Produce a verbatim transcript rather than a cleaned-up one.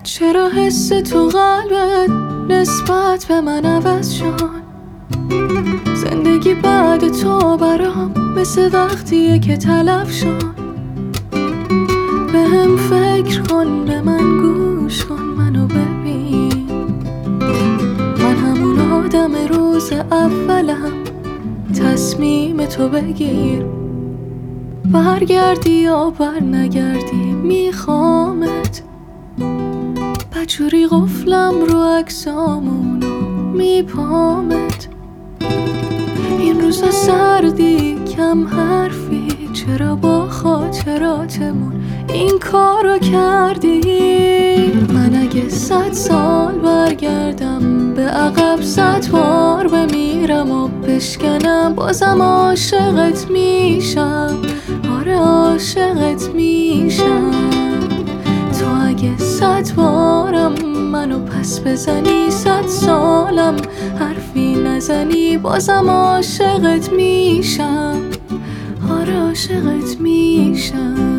چرا حس تو قلبت نسبت به من عوض شد؟ زندگی بعد تو برام مثل وقتیه که تلف شد. به هم فکر کن، به من گوش کن، منو ببین. من همون آدم روز اولم، تصمیم تو بگیر. برگردی یا بر نگردی میخوامت. بجوری قفلم رو عکسامونو میپامت. این روزا سردی کم حرفی، چرا با خاطراتمون این کارو کردی؟ من اگه صد سال برگردم به عقب، صد بار بمیرم و بشکنم، بازم عاشقت میشم. آره عاشقت میشم. تو اگه صد بارم منو پس بزنی، صد سالم حرفی نزنی، بازم عاشقت میشم. آره عاشقت میشم.